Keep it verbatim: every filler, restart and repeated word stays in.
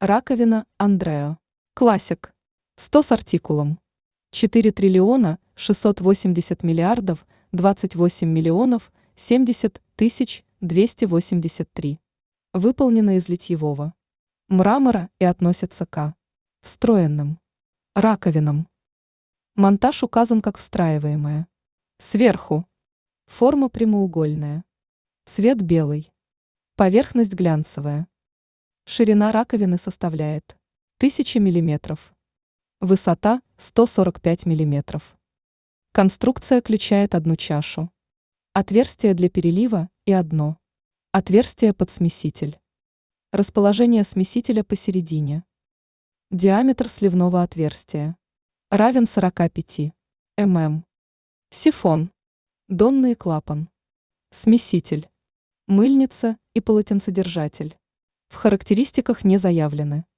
Раковина Андреа. Классик. сто с артикулом. четыре триллиона шестьсот восемьдесят миллиардов двадцать восемь миллионов семьдесят тысяч двести восемьдесят три. Выполнена из литьевого мрамора и относится к встроенным раковинам. Монтаж указан как встраиваемая. Сверху. Форма прямоугольная. Цвет белый. Поверхность глянцевая. Ширина раковины составляет тысяча миллиметров. Высота сто сорок пять миллиметров. Конструкция включает одну чашу. Отверстие для перелива и одно. Отверстие под смеситель. Расположение смесителя посередине. Диаметр сливного отверстия равен сорока пяти миллиметрам. Сифон. Донный клапан. Смеситель. Мыльница и полотенцедержатель. В характеристиках не заявлены.